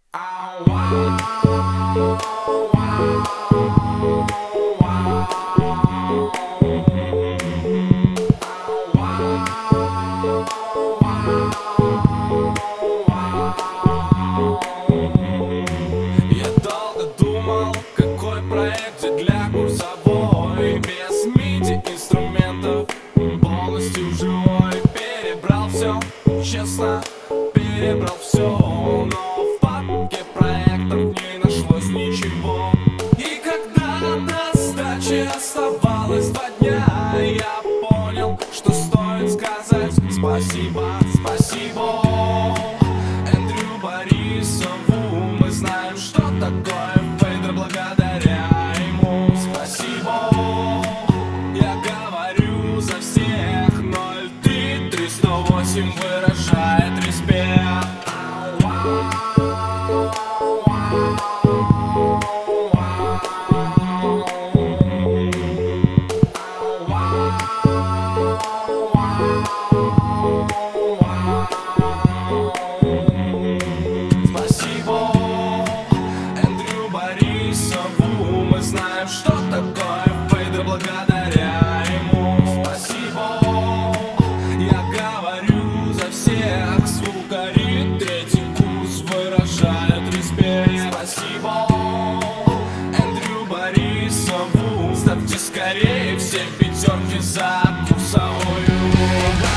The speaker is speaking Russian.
Я долго думал, какой проект для курсовой, без MIDI инструментов, полностью живой. Перебрал все, честно, перебрал все, но в папке проектов не нашлось ничего. И когда до сдачи оставалось 2 дня, я понял, что стоит сказать спасибо, спасибо Эндрю Борисову. Мы знаем, что такое фейдер благодаря ему. Спасибо, я говорю за всех. 03308 выражает респект. Спасибо Эндрю Борисову. Мы знаем, что такое фейдер благодаря ему. Спасибо, я говорю за всех. Звукари, 3-й курс выражает респект. Спасибо Эндрю Борисову. Ставьте скорее все 5 за курсовую.